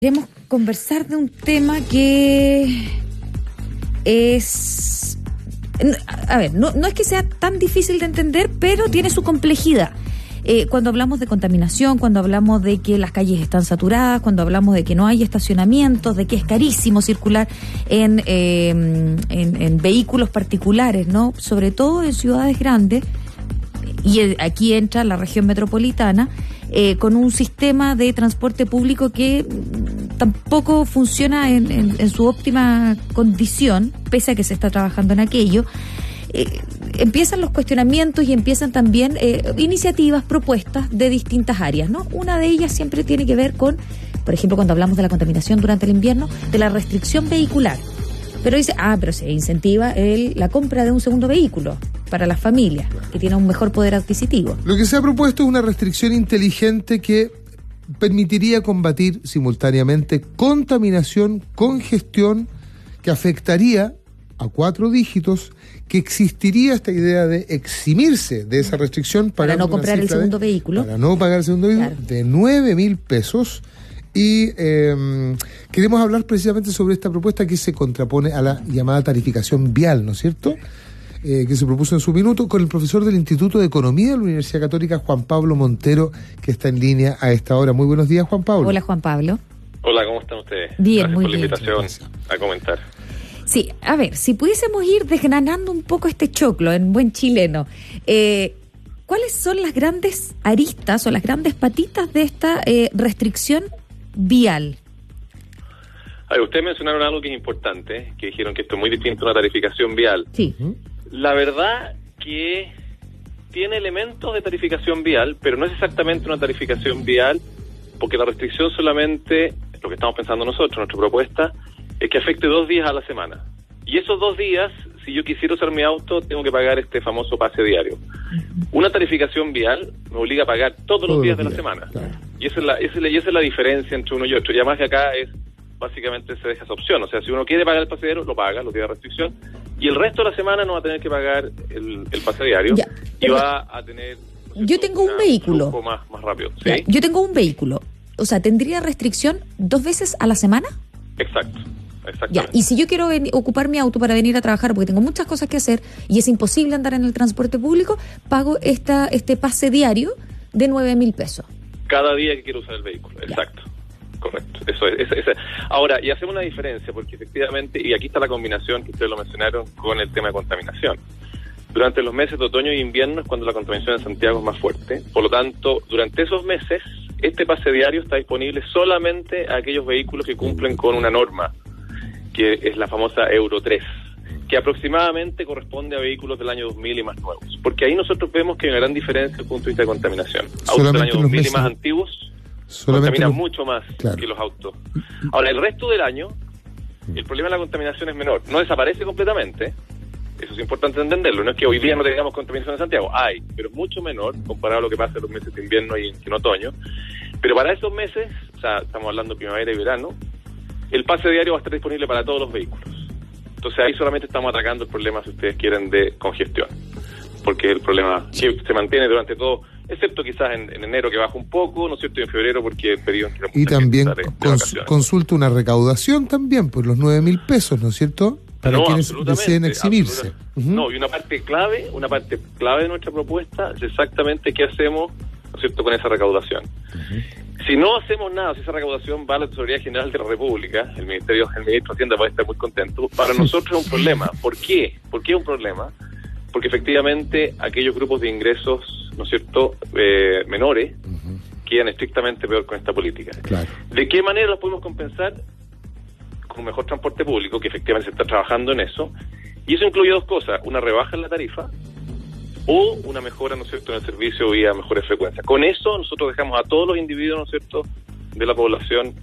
Queremos conversar de un tema que es... A ver, no es que sea tan difícil de entender, pero tiene su complejidad. Cuando hablamos de contaminación, cuando hablamos de que las calles están saturadas, cuando hablamos de que no hay estacionamientos, de que es carísimo circular en vehículos particulares, ¿no? Sobre todo en ciudades grandes, y aquí entra la región metropolitana, con un sistema de transporte público que tampoco funciona en su óptima condición, pese a que se está trabajando en aquello. Empiezan los cuestionamientos y empiezan también iniciativas, propuestas de distintas áreas, ¿no? Una de ellas siempre tiene que ver con, por ejemplo, cuando hablamos de la contaminación durante el invierno, de la restricción vehicular. Pero dice, pero se incentiva la compra de un segundo vehículo para las familias, que tienen un mejor poder adquisitivo. Lo que se ha propuesto es una restricción inteligente que permitiría combatir simultáneamente contaminación, congestión, que afectaría a 4 dígitos, que existiría esta idea de eximirse de esa restricción para no comprar el segundo vehículo. Para no pagar el segundo vehículo, claro, de 9.000 pesos. Y queremos hablar precisamente sobre esta propuesta que se contrapone a la llamada tarificación vial, ¿no es cierto? Que se propuso en su minuto con el profesor del Instituto de Economía de la Universidad Católica, Juan Pablo Montero, que está en línea a esta hora. Muy buenos días, Juan Pablo. Hola, Juan Pablo. Hola, ¿cómo están ustedes? Bien, gracias muy por bien. La invitación a comentar. Sí, a ver, si pudiésemos ir desgranando un poco este choclo en buen chileno, ¿cuáles son las grandes aristas o las grandes patitas de esta restricción vial? A ver, ustedes mencionaron algo que es importante, que dijeron que esto es muy distinto a una tarificación vial. Sí. La verdad que tiene elementos de tarificación vial, pero no es exactamente una tarificación vial, porque la restricción solamente, lo que estamos pensando nosotros, nuestra propuesta, es que afecte 2 días a la semana. Y esos 2 días, si yo quisiera usar mi auto, tengo que pagar este famoso pase diario. Una tarificación vial me obliga a pagar todos los días de la semana. Claro. Y esa es la diferencia entre uno y otro. Y además que acá es, básicamente se deja esa opción. O sea, si uno quiere pagar el pase diario, lo paga, los días de restricción. Y el resto de la semana no va a tener que pagar el pase diario. Ya, y va a tener... Yo tengo un vehículo. Un poco más rápido. ¿Sí? Ya, yo tengo un vehículo. O sea, ¿tendría restricción 2 veces a la semana? Exacto. Ya, y si yo quiero ocupar mi auto para venir a trabajar porque tengo muchas cosas que hacer y es imposible andar en el transporte público, pago este pase diario de 9.000 pesos. Cada día que quiero usar el vehículo, ya. Exacto. Correcto, eso es. Ahora, y hacemos una diferencia porque efectivamente, y aquí está la combinación que ustedes lo mencionaron con el tema de contaminación. Durante los meses de otoño y invierno es cuando la contaminación en Santiago es más fuerte. Por lo tanto, durante esos meses, este pase diario está disponible solamente a aquellos vehículos que cumplen con una norma, que es la famosa Euro 3, que aproximadamente corresponde a vehículos del año 2000 y más nuevos. Porque ahí nosotros vemos que hay una gran diferencia desde el punto de vista de contaminación. Autos del año 2000 y más antiguos contaminan mucho más, claro, que los autos. Ahora, el resto del año, el problema de la contaminación es menor. No desaparece completamente, eso es importante entenderlo. No es que hoy día no tengamos contaminación en Santiago, hay, pero es mucho menor comparado a lo que pasa en los meses de invierno y en otoño. Pero para esos meses, o sea, estamos hablando de primavera y verano, el pase diario va a estar disponible para todos los vehículos. Entonces ahí solamente estamos atacando el problema, si ustedes quieren, de congestión. Porque el problema que se mantiene durante todo, excepto quizás en enero que baja un poco, ¿no es cierto? Y en febrero porque el periodo en que y también consulta una recaudación también por los 9.000 pesos, ¿no es cierto? Para quienes deseen eximirse. No, y una parte clave de nuestra propuesta es exactamente qué hacemos, ¿no es cierto?, con esa recaudación. Si no hacemos nada, si esa recaudación va a la Tesorería General de la República, el ministro de Hacienda va a estar muy contento. Para nosotros es un problema. ¿Por qué? ¿Por qué es un problema? Porque efectivamente aquellos grupos de ingresos, ¿no es cierto?, menores, quedan estrictamente peor con esta política. Claro. ¿De qué manera los podemos compensar? Con un mejor transporte público, que efectivamente se está trabajando en eso. Y eso incluye 2 cosas: una rebaja en la tarifa o una mejora, ¿no es cierto?, en el servicio vía mejores frecuencias. Con eso nosotros dejamos a todos los individuos, ¿no es cierto?, de la población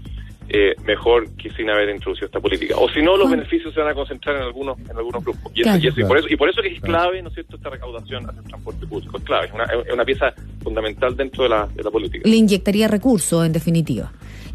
mejor que sin haber introducido esta política. O si no, los beneficios se van a concentrar en algunos grupos. Y, claro, y por eso que es clave, ¿no es cierto?, esta recaudación hacia el transporte público. Es clave, es una pieza fundamental dentro de la política. Le inyectaría recursos, en definitiva.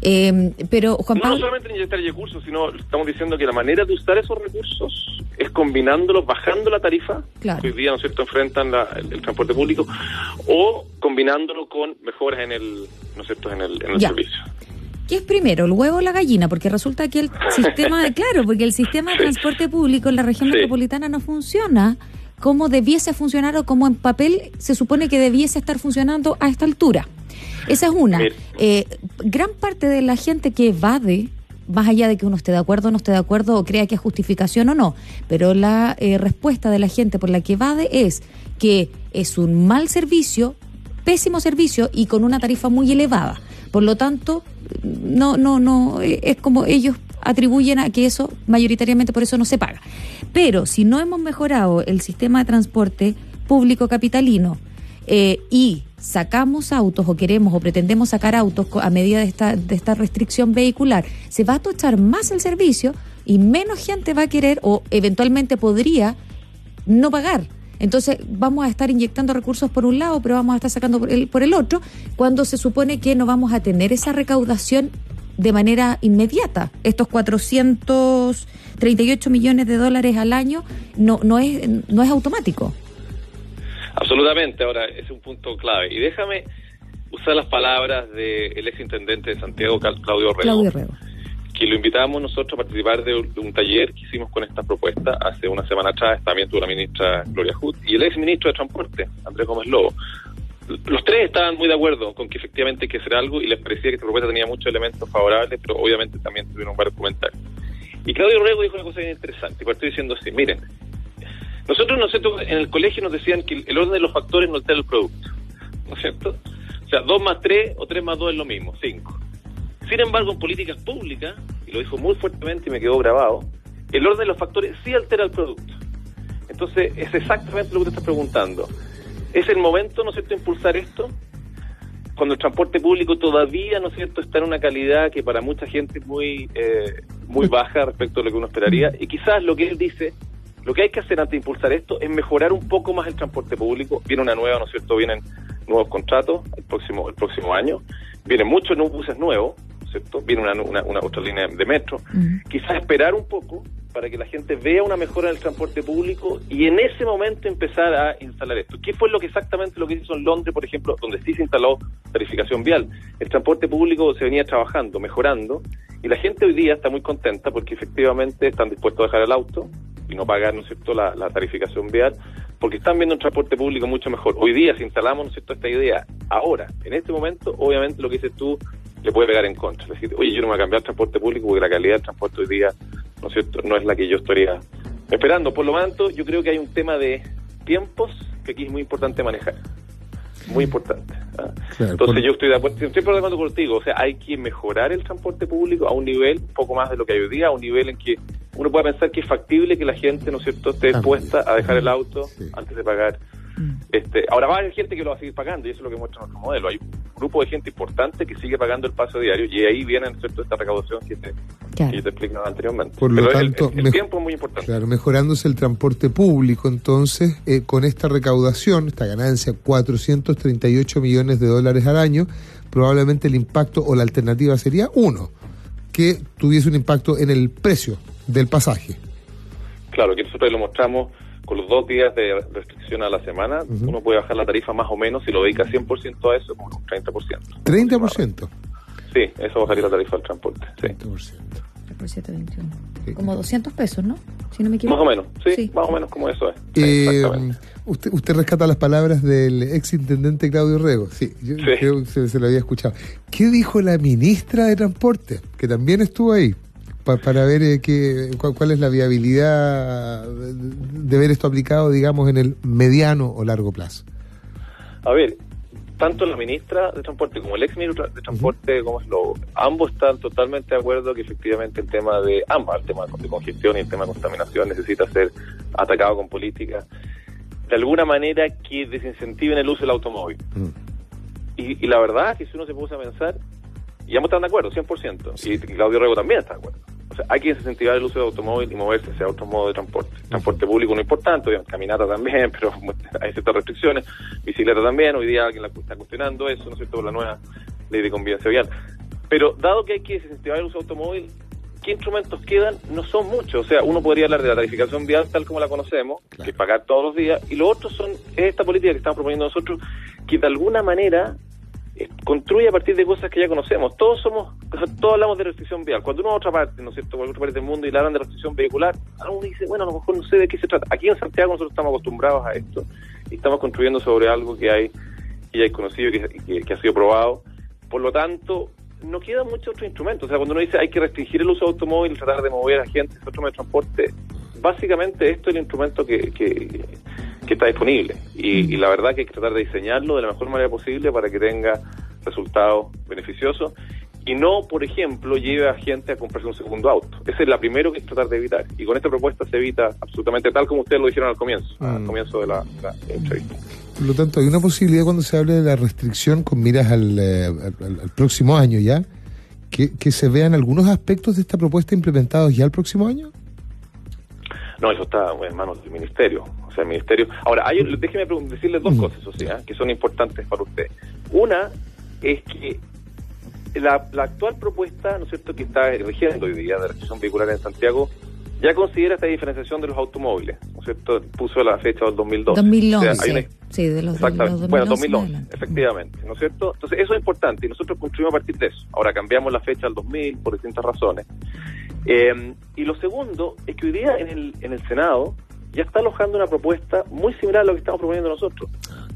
Pero Juan Pablo... No solamente inyectar recursos, sino estamos diciendo que la manera de usar esos recursos es combinándolos, bajando la tarifa, claro, que hoy día, ¿no es cierto?, enfrentan el transporte público, o combinándolo con mejoras en el, ¿no es cierto?, en el servicio. ¿qué es primero, el huevo o la gallina? Porque resulta que el sistema de transporte público en la región metropolitana no funciona como debiese funcionar o como en papel se supone que debiese estar funcionando a esta altura. Esa es una. Gran parte de la gente que evade, más allá de que uno esté de acuerdo o no esté de acuerdo o crea que es justificación o no, pero la respuesta de la gente por la que evade es que es un mal servicio, pésimo servicio y con una tarifa muy elevada. Por lo tanto, no es como ellos atribuyen a que eso mayoritariamente por eso no se paga. Pero si no hemos mejorado el sistema de transporte público capitalino y sacamos autos o queremos o pretendemos sacar autos a medida de esta restricción vehicular, se va a tochar más el servicio y menos gente va a querer o eventualmente podría no pagar. Entonces vamos a estar inyectando recursos por un lado, pero vamos a estar sacando por el otro, cuando se supone que no vamos a tener esa recaudación de manera inmediata. Estos 438 millones de dólares al año no es automático. Absolutamente. Ahora, ese es un punto clave. Y déjame usar las palabras del exintendente de Santiago, Claudio Rego, que lo invitamos nosotros a participar de un taller que hicimos con esta propuesta hace una semana atrás. También tuvo la ministra Gloria Hood y el exministro de Transporte, Andrés Gómez Lobo. Los tres estaban muy de acuerdo con que efectivamente hay que hacer algo y les parecía que esta propuesta tenía muchos elementos favorables, pero obviamente también tuvieron varios comentarios. Y Claudio Rego dijo una cosa bien interesante, y partió diciendo así: miren, nosotros en el colegio nos decían que el orden de los factores no altera el producto, ¿no es cierto? O sea, 2 más 3 o 3 más 2 es lo mismo, 5. Sin embargo, en políticas públicas, y lo dijo muy fuertemente y me quedó grabado, el orden de los factores sí altera el producto. Entonces, es exactamente lo que te estás preguntando. ¿Es el momento, ¿no es cierto?, de impulsar esto? Cuando el transporte público todavía, ¿no es cierto?, está en una calidad que para mucha gente es muy baja respecto a lo que uno esperaría. Y quizás lo que él dice, lo que hay que hacer antes de impulsar esto es mejorar un poco más el transporte público. Viene una nueva, ¿no es cierto?, vienen nuevos contratos el próximo año. Vienen muchos buses nuevos, ¿cierto? Viene una otra línea de metro. Quizás esperar un poco para que la gente vea una mejora en el transporte público y en ese momento empezar a instalar esto. ¿Qué fue exactamente lo que hizo en Londres, por ejemplo, donde sí se instaló tarificación vial? El transporte público se venía trabajando, mejorando, y la gente hoy día está muy contenta porque efectivamente están dispuestos a dejar el auto y no pagar, ¿no es cierto?, la tarificación vial, porque están viendo un transporte público mucho mejor. Hoy día, si instalamos, ¿no es cierto?, esta idea ahora, en este momento, obviamente lo que dices tú le puede pegar en contra. Es decir, oye, yo no me voy a cambiar el transporte público porque la calidad del transporte hoy día, ¿no es cierto?, no es la que yo estaría esperando. Por lo tanto, yo creo que hay un tema de tiempos que aquí es muy importante manejar. Muy importante. Claro, entonces yo estoy de acuerdo contigo. O sea, hay que mejorar el transporte público a un nivel un poco más de lo que hay hoy día, a un nivel en que uno pueda pensar que es factible que la gente, ¿no es cierto?, esté dispuesta a dejar el auto antes de pagar. Ahora va a haber gente que lo va a seguir pagando y eso es lo que muestra nuestro modelo. Hay un grupo de gente importante que sigue pagando el paso diario y ahí viene, ¿no es cierto?, esta recaudación que yo te explicaba anteriormente. Por lo tanto, el tiempo es muy importante. Claro, mejorándose el transporte público, entonces, con esta recaudación, esta ganancia, 438 millones de dólares al año, probablemente el impacto o la alternativa sería que tuviese un impacto en el precio del pasaje. Claro, que nosotros lo mostramos con los 2 días de restricción a la semana. Uno puede bajar la tarifa más o menos, si lo dedica 100% a eso, como un 30%. ¿30%? Sí, eso bajaría la tarifa del transporte. Sí. 30%. Por 721. Sí. Como 200 pesos, ¿no? Si no me equivoco. Más o menos, sí. Más o menos como eso es. Usted rescata las palabras del exintendente Claudio Rego. Sí, yo creo que se lo había escuchado. ¿Qué dijo la ministra de Transporte? Que también estuvo ahí. Para ver cuál es la viabilidad de ver esto aplicado, digamos, en el mediano o largo plazo. A ver, tanto la ministra de Transporte como el exministro de Transporte, ambos están totalmente de acuerdo que efectivamente el tema de congestión y el tema de contaminación necesita ser atacado con políticas de alguna manera que desincentiven el uso del automóvil. Y la verdad es que si uno se puso a pensar, y ambos están de acuerdo, 100%, sí. Y Claudio Rego también está de acuerdo. O sea, hay que incentivar el uso del automóvil y moverse hacia otro modo de transporte. Transporte público no es importante, obviamente, caminata también, pero hay ciertas restricciones. Bicicleta también, hoy día alguien la está cuestionando eso, ¿no es cierto?, por la nueva ley de convivencia vial. Pero dado que hay que incentivar el uso del automóvil, ¿qué instrumentos quedan? No son muchos. O sea, uno podría hablar de la tarificación vial tal como la conocemos, que es pagar todos los días, y lo otro es esta política que estamos proponiendo nosotros, que de alguna manera construye a partir de cosas que ya conocemos. Todos hablamos de restricción vial. Cuando uno va a otra parte, ¿no es cierto?, cualquier otra parte del mundo y le hablan de restricción vehicular, uno dice, bueno, a lo mejor no sé de qué se trata. Aquí en Santiago nosotros estamos acostumbrados a esto y estamos construyendo sobre algo que ya hay conocido, que ha sido probado. Por lo tanto, no queda mucho otro instrumento. O sea, cuando uno dice hay que restringir el uso de automóvil, tratar de mover a gente a otro medio de transporte, básicamente esto es el instrumento que está disponible. Y la verdad que hay que tratar de diseñarlo de la mejor manera posible para que tenga resultados beneficiosos y no, por ejemplo, lleve a gente a comprarse un segundo auto. Esa es la primera que hay que tratar de evitar. Y con esta propuesta se evita absolutamente, tal como ustedes lo dijeron al comienzo de la entrevista. Por lo tanto, hay una posibilidad cuando se hable de la restricción con miras al próximo año ya, que se vean algunos aspectos de esta propuesta implementados ya el próximo año. No, eso está en manos del Ministerio. O sea, el Ministerio... Ahora, déjeme decirles dos cosas, o sea, que son importantes para usted. Una es que la actual propuesta, ¿no es cierto?, que está rigiendo hoy día de restricción vehicular en Santiago, ya considera esta diferenciación de los automóviles, ¿no es cierto? Puso la fecha del 2012. 2011, o sea, sí, de los 2011. Bueno, 2011, efectivamente, ¿no es cierto? Entonces, eso es importante y nosotros construimos a partir de eso. Ahora cambiamos la fecha al 2000 por distintas razones. Y lo segundo es que hoy día en el Senado ya está alojando una propuesta muy similar a lo que estamos proponiendo nosotros.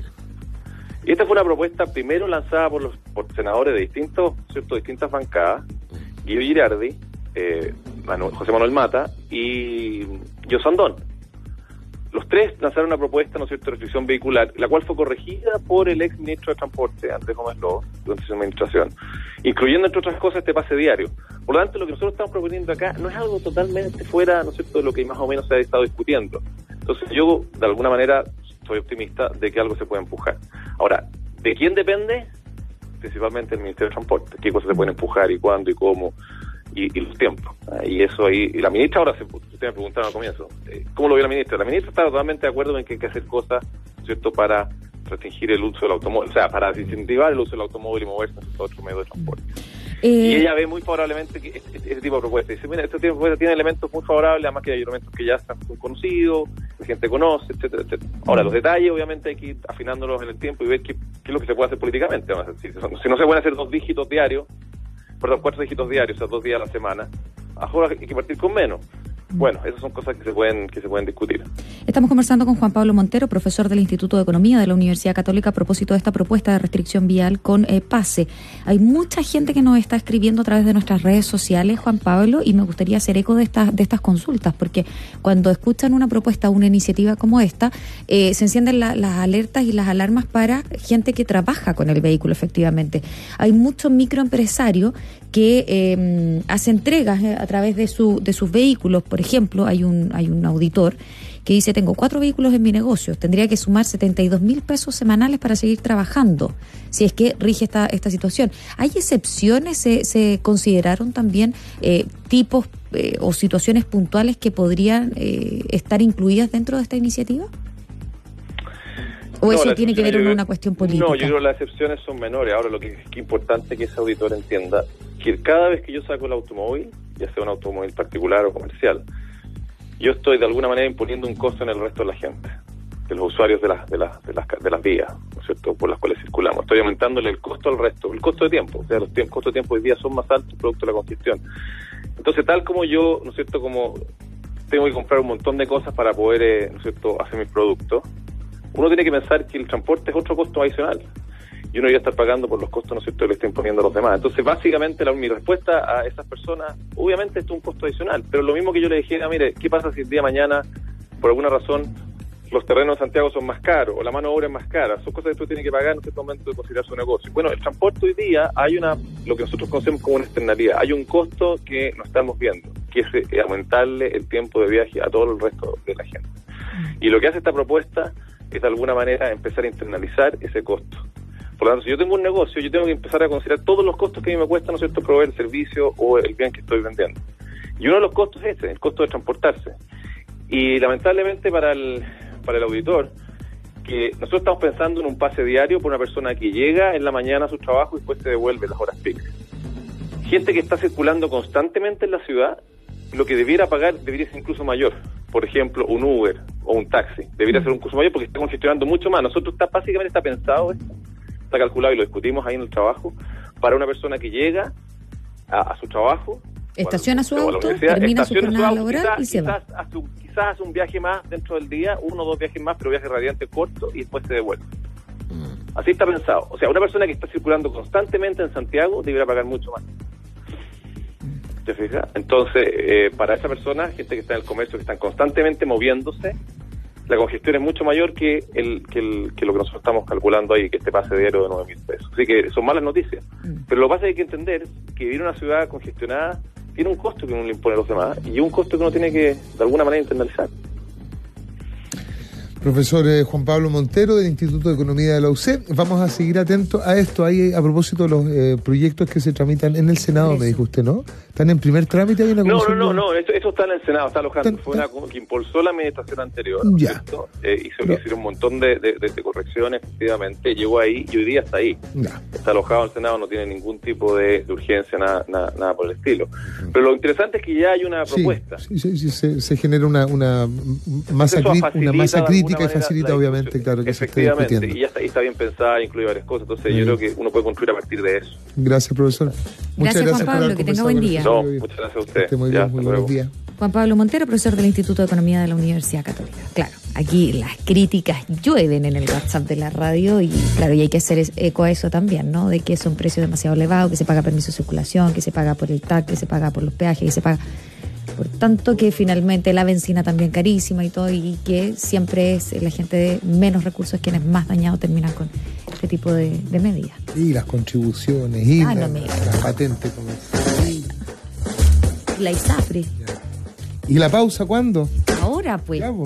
Y esta fue una propuesta primero lanzada por senadores de distintas bancadas, Guido Girardi, José Manuel Mata y Osandón. Los tres lanzaron una propuesta, ¿no es cierto?, de restricción vehicular, la cual fue corregida por el ex ministro de Transporte, Andrés Gómez Lobo, durante su administración, incluyendo, entre otras cosas, este pase diario. Por lo tanto, lo que nosotros estamos proponiendo acá no es algo totalmente fuera, ¿no es cierto?, de lo que más o menos se ha estado discutiendo. Entonces, yo, de alguna manera, soy optimista de que algo se puede empujar. Ahora, ¿de quién depende? Principalmente el Ministerio de Transporte. ¿Qué cosas se pueden empujar y cuándo y cómo? Y los tiempos. Y eso ahí, y la ministra ahora, ustedes me preguntaron al comienzo, ¿cómo lo vio la ministra? La ministra está totalmente de acuerdo en que hay que hacer cosas, ¿cierto?, para restringir el uso del automóvil, o sea, para incentivar el uso del automóvil y moverse a otro medio de transporte. Y ella ve muy favorablemente que este tipo de propuestas. Dice, mira, este tipo de propuestas tiene elementos muy favorables, además que hay elementos que ya están conocidos, la gente conoce, etcétera, etcétera. Ahora, los detalles, obviamente, hay que ir afinándolos en el tiempo y ver qué es lo que se puede hacer políticamente. Si no se pueden hacer 4 dígitos diarios, o sea, 2 días a la semana, ahora hay que partir con menos. Bueno, esas son cosas que se pueden discutir. Estamos conversando con Juan Pablo Montero, profesor del Instituto de Economía de la Universidad Católica, a propósito de esta propuesta de restricción vial con PASE. Hay mucha gente que nos está escribiendo a través de nuestras redes sociales, Juan Pablo, y me gustaría hacer eco de estas consultas, porque cuando escuchan una propuesta, una iniciativa como esta, se encienden las alertas y las alarmas para gente que trabaja con el vehículo, efectivamente. Hay muchos microempresarios que hace entregas a través de sus vehículos. Por ejemplo, hay un auditor que dice, tengo 4 vehículos en mi negocio, tendría que sumar 72,000 pesos semanales para seguir trabajando, si es que rige esta situación. ¿Hay excepciones? ¿Se consideraron también tipos o situaciones puntuales que podrían estar incluidas dentro de esta iniciativa? ¿O eso tiene que ver con una cuestión política? No, yo creo que las excepciones son menores. Ahora, lo que es importante que ese auditor entienda que cada vez que yo saco el automóvil, ya sea un automóvil particular o comercial, yo estoy de alguna manera imponiendo un costo en el resto de la gente, de los usuarios de las vías, ¿no es cierto?, por las cuales circulamos. Estoy aumentándole el costo al resto, el costo de tiempo. O sea, los costos de tiempo hoy día son más altos producto de la congestión. Entonces, tal como yo, ¿no es cierto?, como tengo que comprar un montón de cosas para poder, ¿no es cierto?, hacer mis productos, uno tiene que pensar que el transporte es otro costo adicional. Y uno ya está pagando por los costos, ¿no es cierto?, que le está imponiendo a los demás. Entonces, básicamente, mi respuesta a esas personas, obviamente esto es un costo adicional, pero lo mismo que yo le dijera, mire, ¿qué pasa si el día de mañana, por alguna razón, los terrenos de Santiago son más caros o la mano de obra es más cara? Son cosas que usted tiene que pagar en cierto momento de considerar su negocio. Bueno, el transporte hoy día hay lo que nosotros conocemos como una externalidad. Hay un costo que no estamos viendo, que es aumentarle el tiempo de viaje a todo el resto de la gente. Y lo que hace esta propuesta es de alguna manera empezar a internalizar ese costo. Por lo tanto, si yo tengo un negocio, yo tengo que empezar a considerar todos los costos que a mí me cuesta, ¿no es cierto?, proveer el servicio o el bien que estoy vendiendo. Y uno de los costos es el costo de transportarse. Y lamentablemente para el auditor, que nosotros estamos pensando en un pase diario por una persona que llega en la mañana a su trabajo y después se devuelve en las horas peak. Gente que está circulando constantemente en la ciudad, lo que debiera pagar debería ser incluso mayor. Por ejemplo, un Uber o un taxi debería ser un costo mayor porque está congestionando mucho más. Básicamente está pensado esto está calculado, y lo discutimos ahí en el trabajo, para una persona que llega a su trabajo, estaciona su auto, termina su jornada laboral y se va. Quizás hace un viaje más dentro del día, 1 o 2 viajes más, pero viaje radiante corto, y después se devuelve. Así está pensado. O sea, una persona que está circulando constantemente en Santiago debería pagar mucho más. ¿Te fijas? Entonces, para esa persona, gente que está en el comercio, que están constantemente moviéndose, la congestión es mucho mayor que lo que nosotros estamos calculando ahí, que este pase diario de 9.000 pesos. Así que son malas noticias. Pero lo que pasa es que hay que entender que vivir en una ciudad congestionada tiene un costo que uno le impone a los demás, y un costo que uno tiene que, de alguna manera, internalizar. Profesor Juan Pablo Montero, del Instituto de Economía de la UC. Vamos a seguir atentos a esto. Ahí, a propósito de los proyectos que se tramitan en el Senado, me dijo usted, ¿no? ¿Están en primer trámite? ¿Hay una No, eso está en el Senado, está alojando. Fue una que impulsó la administración anterior, ¿cierto? Hizo un montón de correcciones, efectivamente, llegó ahí y hoy día está ahí. Ya. Está alojado en el Senado, no tiene ningún tipo de urgencia, nada por el estilo. Pero lo interesante es que ya hay una propuesta. Sí, se genera una masa crítica y facilita, obviamente, claro, que efectivamente, se esté discutiendo. Y está bien pensada, incluye varias cosas, entonces yo creo que uno puede construir a partir de eso. Gracias, profesor. Muchas gracias Juan Pablo, que tenga buen día. No, muchas gracias a usted. Muy bien, muy buenos días. Juan Pablo Montero, profesor del Instituto de Economía de la Universidad Católica. Claro, aquí las críticas llueven en el WhatsApp de la radio y claro, y hay que hacer eco a eso también, ¿no? De que son precios demasiado elevados, que se paga permiso de circulación, que se paga por el TAC, que se paga por los peajes, que se paga... Por tanto, que finalmente la benzina también carísima y todo, y que siempre es la gente de menos recursos quienes más dañados terminan con este tipo de medidas. Y las contribuciones, y la patente. La ISAPRE. ¿Y la pausa cuándo? Ahora, pues.